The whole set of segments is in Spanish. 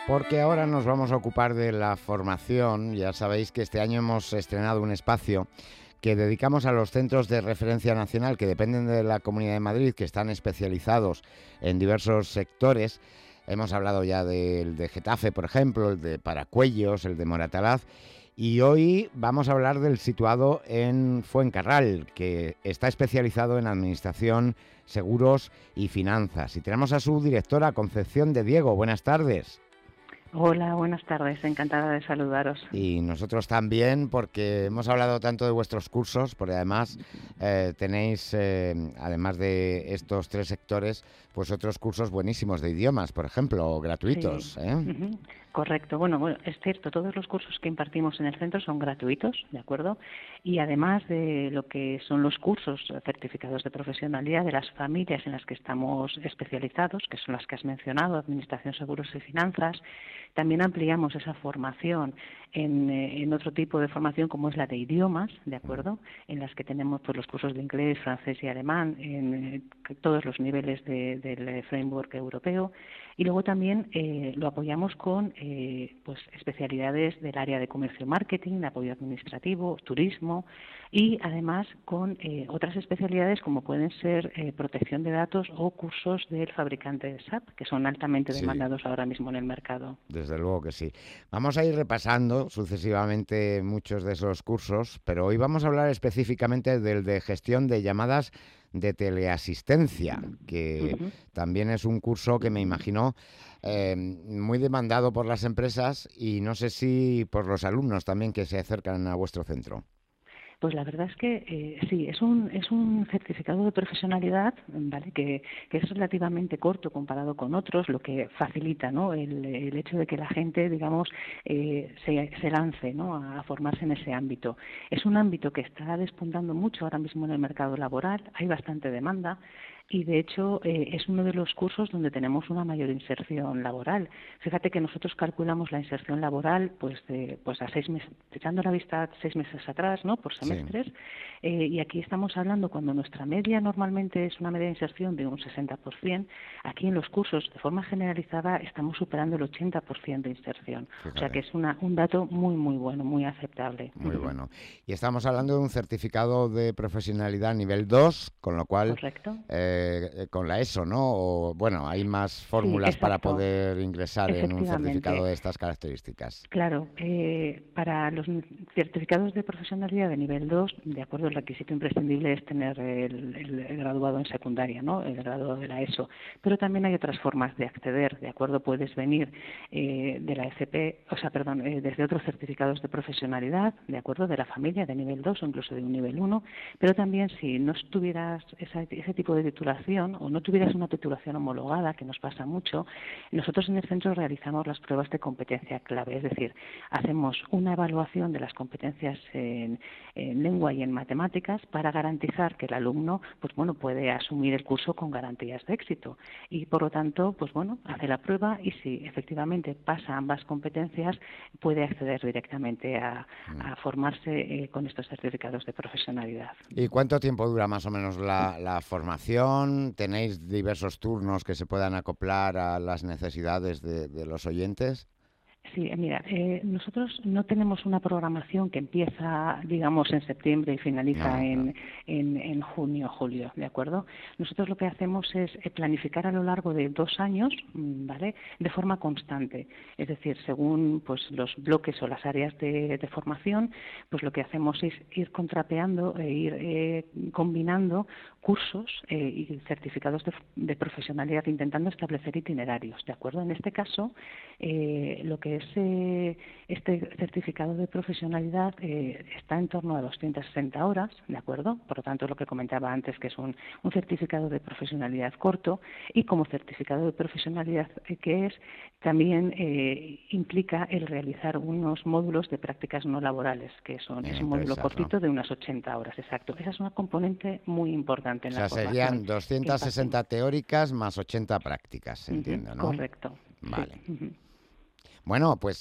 porque ahora nos vamos a ocupar de la formación. Ya sabéis que este año hemos estrenado un espacio que dedicamos a los centros de referencia nacional que dependen de la Comunidad de Madrid, que están especializados en diversos sectores. Hemos hablado ya del de Getafe, por ejemplo, el de Paracuellos, el de Moratalaz, y hoy vamos a hablar del situado en Fuencarral, que está especializado en administración, seguros y finanzas. Y tenemos a su directora, Concepción de Diego. Buenas tardes. Hola, buenas tardes, encantada de saludaros. Y nosotros también, porque hemos hablado tanto de vuestros cursos, porque además tenéis, además de estos tres sectores, pues otros cursos buenísimos de idiomas, por ejemplo, gratuitos. Sí. Correcto. Bueno, es cierto, todos los cursos que impartimos en el centro son gratuitos, ¿de acuerdo? Y además de lo que son los cursos certificados de profesionalidad de las familias en las que estamos especializados, que son las que has mencionado, Administración, Seguros y Finanzas, también ampliamos esa formación en otro tipo de formación como es la de idiomas, ¿de acuerdo? En las que tenemos pues, los cursos de inglés, francés y alemán en todos los niveles del framework europeo. Y luego también lo apoyamos con pues especialidades del área de comercio y marketing, apoyo administrativo, turismo y además con otras especialidades como pueden ser protección de datos o cursos del fabricante de SAP, que son altamente demandados ahora mismo en el mercado. Desde luego que sí. Vamos a ir repasando sucesivamente muchos de esos cursos, pero hoy vamos a hablar específicamente del de gestión de llamadas de teleasistencia, que también es un curso que me imagino muy demandado por las empresas y no sé si por los alumnos también que se acercan a vuestro centro. Pues la verdad es que sí, es un certificado de profesionalidad, ¿vale? Que es relativamente corto comparado con otros, lo que facilita, ¿no? El hecho de que la gente, digamos, se lance, ¿no? A formarse en ese ámbito. Es un ámbito que está despuntando mucho ahora mismo en el mercado laboral, hay bastante demanda. Y de hecho es uno de los cursos donde tenemos una mayor inserción laboral. Fíjate que nosotros calculamos la inserción laboral pues a 6 meses, echando la vista a 6 meses atrás, ¿no? Por semestres. Sí. Y aquí estamos hablando cuando nuestra media normalmente es una media de inserción de un 60%, aquí en los cursos de forma generalizada estamos superando el 80% de inserción. Fíjate. O sea que es un dato muy muy bueno, muy aceptable. Muy bueno. Y estamos hablando de un certificado de profesionalidad nivel 2, con lo cual correcto. Con la ESO, ¿no? O, bueno, hay más fórmulas para poder ingresar en un certificado de estas características. Claro, para los certificados de profesionalidad de nivel 2, de acuerdo, el requisito imprescindible es tener el graduado en secundaria, ¿no? El graduado de la ESO. Pero también hay otras formas de acceder, ¿de acuerdo? Puedes venir de la FP, desde otros certificados de profesionalidad, ¿de acuerdo? De la familia, de nivel 2 o incluso de un nivel 1, pero también si no tuvieras ese tipo de titulación o no tuvieras una titulación homologada, que nos pasa mucho, nosotros en el centro realizamos las pruebas de competencia clave, es decir, hacemos una evaluación de las competencias en lengua y en matemáticas para garantizar que el alumno puede asumir el curso con garantías de éxito y por lo tanto hace la prueba y si efectivamente pasa ambas competencias puede acceder directamente a formarse con estos certificados de profesionalidad. ¿Y cuánto tiempo dura más o menos la formación? ¿Tenéis diversos turnos que se puedan acoplar a las necesidades de los oyentes? Sí, mira, nosotros no tenemos una programación que empieza, digamos, en septiembre y finaliza en junio, julio, ¿de acuerdo? Nosotros lo que hacemos es planificar a lo largo de 2 años, ¿vale? De forma constante. Es decir, según pues los bloques o las áreas de formación, pues lo que hacemos es ir contrapeando e ir combinando cursos y certificados de profesionalidad, intentando establecer itinerarios, ¿de acuerdo? En este caso, lo que es este certificado de profesionalidad está en torno a 260 horas, ¿de acuerdo? Por lo tanto, lo que comentaba antes, que es un certificado de profesionalidad corto y como certificado de profesionalidad que es, también implica el realizar unos módulos de prácticas no laborales, que es un módulo cortito de unas 80 horas, exacto. Esa es una componente muy importante en la formación. O sea, serían 260 teóricas más 80 prácticas, entiendo, ¿no? Correcto. Vale. Sí. Bueno, pues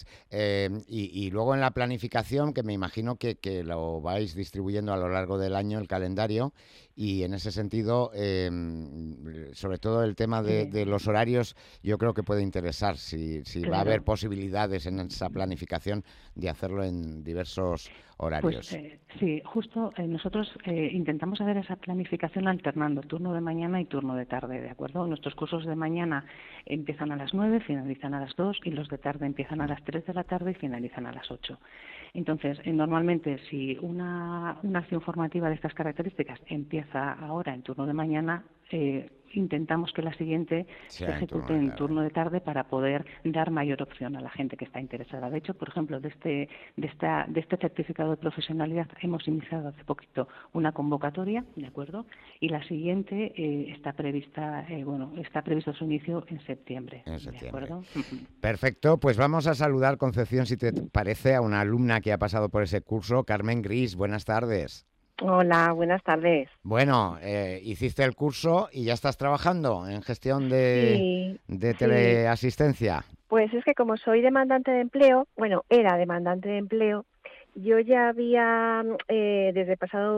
y luego en la planificación, que me imagino que lo vais distribuyendo a lo largo del año, el calendario, y en ese sentido, sobre todo el tema de los horarios, yo creo que puede interesar si Claro. va a haber posibilidades en esa planificación de hacerlo en diversos horarios. Pues sí, justo nosotros intentamos hacer esa planificación alternando turno de mañana y turno de tarde, ¿de acuerdo? Nuestros cursos de mañana empiezan a las 9, finalizan a las 2 y los de tarde empiezan a las 3 de la tarde y finalizan a las 8. Entonces, normalmente si una acción formativa de estas características empieza ahora en turno de mañana, intentamos que la siguiente se ejecute en turno de tarde para poder dar mayor opción a la gente que está interesada. De hecho, por ejemplo, de este certificado de profesionalidad hemos iniciado hace poquito una convocatoria, ¿de acuerdo? Y la siguiente está previsto su inicio en septiembre. ¿De acuerdo? Perfecto, pues vamos a saludar, Concepción, si te parece, a una alumna que ha pasado por ese curso, Carmen Gris. Buenas tardes. Hola, buenas tardes. Bueno, hiciste el curso y ya estás trabajando en gestión de teleasistencia. Pues es que como soy demandante de empleo, era demandante de empleo, yo ya había, desde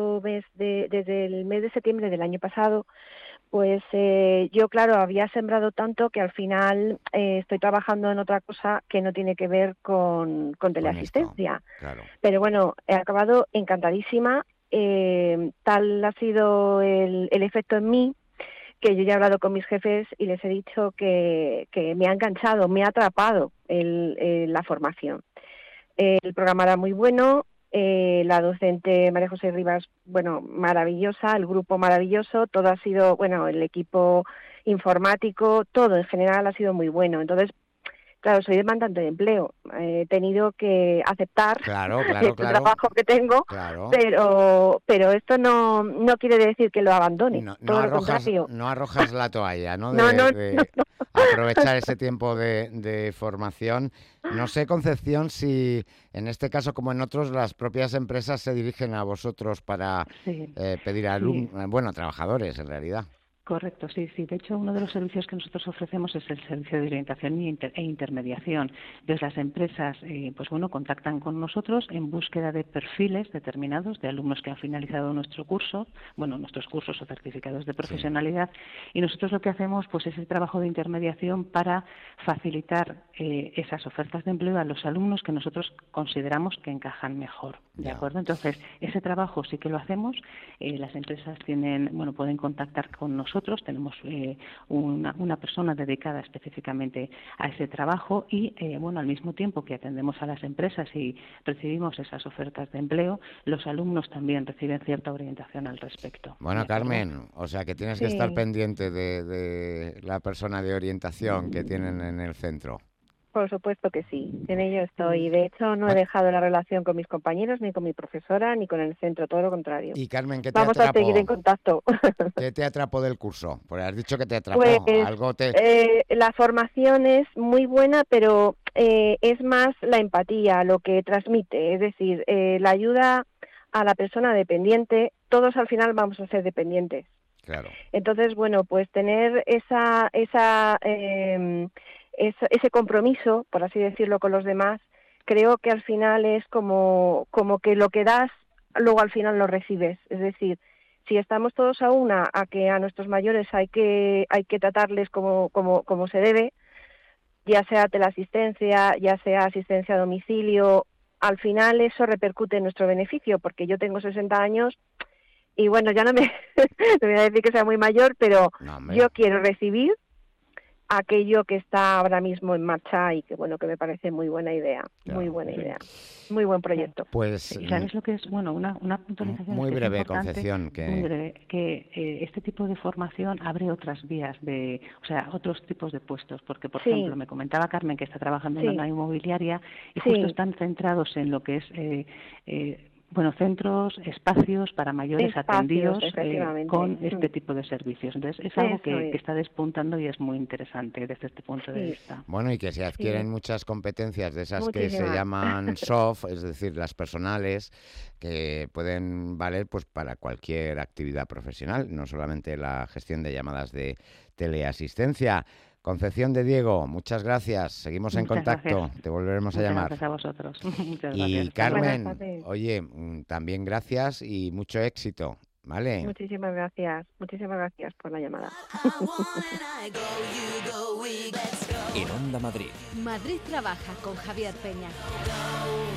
el mes de septiembre del año pasado, pues yo, claro, había sembrado tanto que al final estoy trabajando en otra cosa que no tiene que ver con teleasistencia. Claro. Pero bueno, he acabado encantadísima. Tal ha sido el efecto en mí, que yo ya he hablado con mis jefes y les he dicho que me ha enganchado, me ha atrapado la formación. El programa era muy bueno, la docente María José Rivas, maravillosa, el grupo maravilloso, todo ha sido, el equipo informático, todo en general ha sido muy bueno. Entonces, claro, soy demandante de empleo. He tenido que aceptar el trabajo que tengo, pero esto no quiere decir que lo abandone. Todo lo contrario. No arrojas la toalla, ¿no? No. Aprovechar ese tiempo de formación. No sé, Concepción, si en este caso, como en otros, las propias empresas se dirigen a vosotros para pedir a trabajadores, en realidad. Correcto, sí. De hecho, uno de los servicios que nosotros ofrecemos es el servicio de orientación e intermediación. Entonces, las empresas, contactan con nosotros en búsqueda de perfiles determinados de alumnos que han finalizado nuestros cursos o certificados de profesionalidad, y nosotros lo que hacemos, pues, es el trabajo de intermediación para facilitar esas ofertas de empleo a los alumnos que nosotros consideramos que encajan mejor, ¿de acuerdo? Entonces, ese trabajo sí que lo hacemos. Las empresas pueden contactar con nosotros. Tenemos una persona dedicada específicamente a ese trabajo y, al mismo tiempo que atendemos a las empresas y recibimos esas ofertas de empleo, los alumnos también reciben cierta orientación al respecto. Bueno, Carmen, o sea que tienes que estar pendiente de la persona de orientación que tienen en el centro. Por supuesto que sí, en ello estoy. De hecho, no he dejado la relación con mis compañeros, ni con mi profesora, ni con el centro, todo lo contrario. Y Carmen, ¿qué te Vamos atrapó? a seguir en contacto. ¿Qué te atrapó del curso? Porque has dicho que te atrapó. La formación es muy buena, pero es más la empatía, lo que transmite. Es decir, la ayuda a la persona dependiente. Todos al final vamos a ser dependientes. Claro. Entonces, pues tener ese compromiso, por así decirlo, con los demás, creo que al final es como que lo que das, luego al final lo recibes. Es decir, si estamos todos a que a nuestros mayores hay que tratarles como se debe, ya sea teleasistencia, ya sea asistencia a domicilio, al final eso repercute en nuestro beneficio, porque yo tengo 60 años y ya no me voy a decir que sea muy mayor, pero yo quiero recibir aquello que está ahora mismo en marcha y que que me parece muy buena idea, muy buena idea, muy buen proyecto. Pues ¿sabes lo que es? Una puntualización muy breve, Concepción, que este tipo de formación abre otras vías otros tipos de puestos, porque por ejemplo me comentaba Carmen que está trabajando en una inmobiliaria y justo están centrados en lo que es centros, espacios para mayores atendidos con este tipo de servicios. Entonces, es algo que está despuntando y es muy interesante desde este punto de vista. Bueno, y que se adquieren muchas competencias de esas que se llaman soft, es decir, las personales, que pueden valer pues para cualquier actividad profesional, no solamente la gestión de llamadas de teleasistencia. Concepción de Diego, muchas gracias. Seguimos en contacto. Gracias. Te volveremos a llamar. Gracias a vosotros. Muchas y gracias. Carmen, oye, también gracias y mucho éxito ¿vale? Muchísimas gracias por la llamada. En Onda Madrid. Madrid trabaja con Javier Peña.